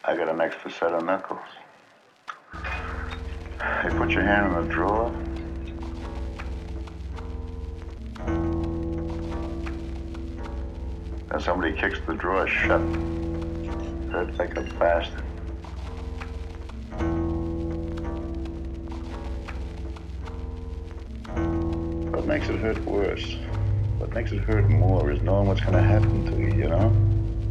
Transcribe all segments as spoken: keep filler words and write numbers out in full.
I got an extra set of knuckles. Hey, put your hand in the drawer. And somebody kicks the drawer shut. Hurts like a bastard. What makes it hurt worse? What makes it hurt more is knowing what's gonna happen to you, you know?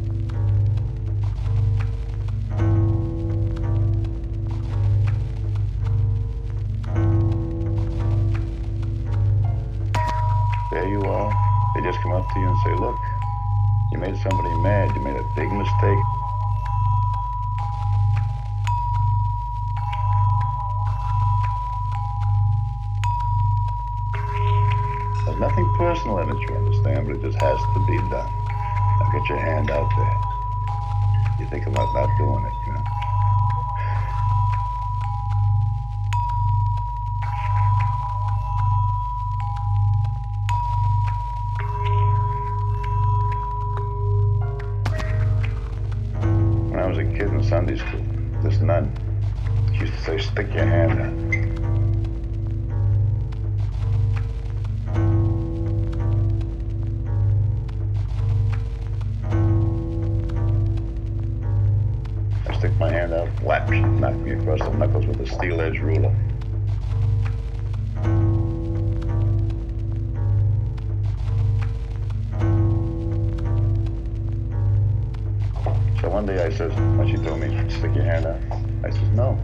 There you are. They just come up to you and say, look, you made somebody mad. You made a big mistake. There's nothing personal in it, you understand, but it just has to be done. Now get your hand out there. You think about not doing it, you know? When I was a kid in Sunday school, this nun, she used to say, stick your hand out. I stick my hand out, whap, she knocked me across the knuckles with a steel-edged ruler. So one day I says, when she told me, stick your hand out, I says, no.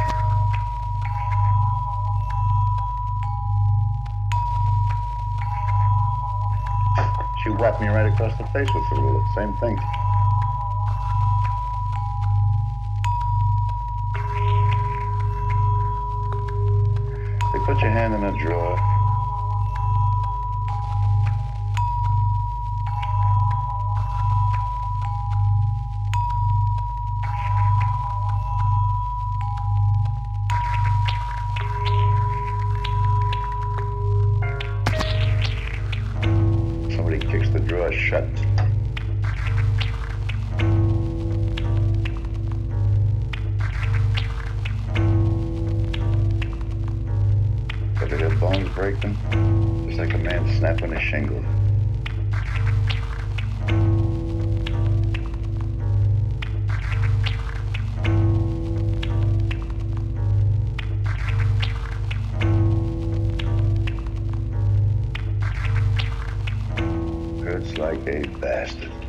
She whacked me right across the face with the ruler, same thing. They put your hand in a drawer. Somebody kicks the drawer shut. But they have bones breaking, just like a man snapping a shingle. Hurts like a bastard.